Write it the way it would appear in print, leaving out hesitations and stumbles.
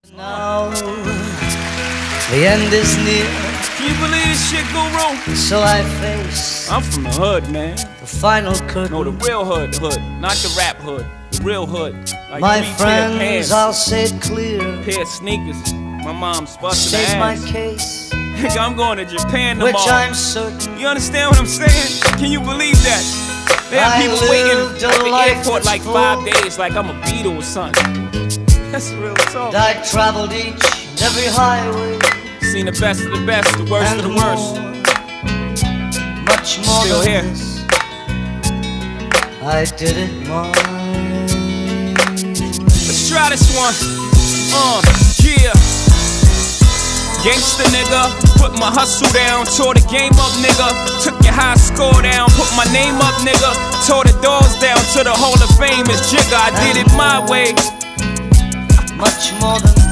Now the end is near. Can you believe this shit go wrong? So I face. I'm from the hood, man. The final curtain. No, the real hood, not the rap hood. The real hood. Like my 3 friends, pair of pants, I'll say it clear. pair of sneakers. My mom's busted State her my ass. case, I'm going to Japan tomorrow. which I'm certain. You understand what I'm saying? Can you believe that? They have people waiting at the airport like 5 days, like I'm a Beatle or something. That's real talk. And I traveled each and every highway. Seen the best of the best, the worst and of the worst. Much more Still than here. this. I did it my way. Let's try this one. Yeah. Gangsta nigga, put my hustle down, tore the game up nigga, took your high score down, put my name up nigga, tore the doors down to the Hall of Fame as Jigga, I did it my way. Much more than